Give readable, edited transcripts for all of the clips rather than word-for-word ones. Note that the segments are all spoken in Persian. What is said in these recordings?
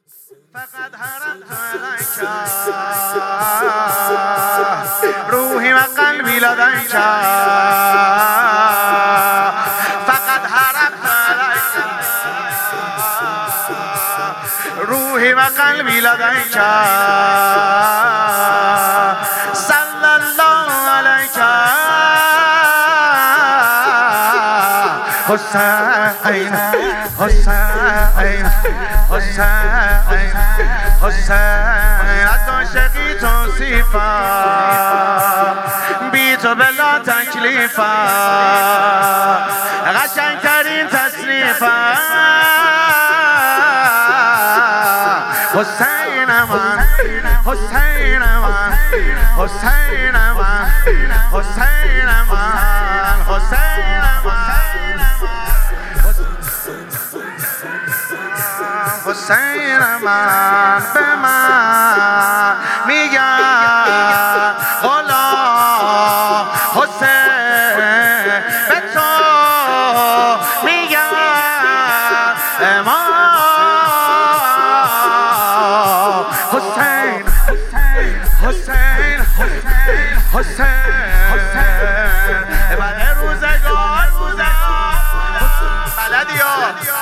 فقط حرمت علیک روحی و قلبی لدیک فقط حرمت علیک روحی و قلبی لدیک صلی الله علیک حسین حسین حسین حسین از عاشقی توصیفم بی تو بلا تکلیفم قشنگترین تصنیفم حسین من حسین من حسین من حسین من حسین حسین من به من میگن غلام حسین به تو میگن امام حسین حسین حسین بعد روزگار بلدی ها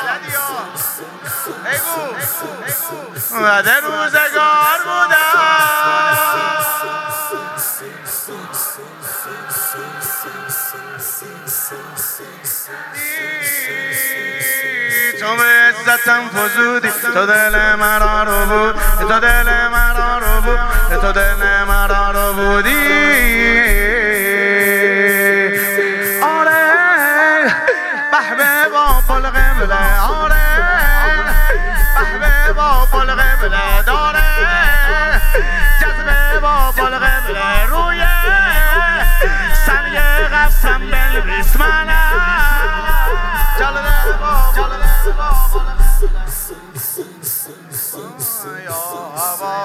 بعد روزگار بودم تو به عزتم فزودی تو دل مرا رو بود تو دل مرا رو بود تو دل مرا رو بودی آره بحبه با پل قبله آره بحبه با پل قبله داره جذبه با پل قبله روی سنگ قسم بنویس منم جلده با یا هوا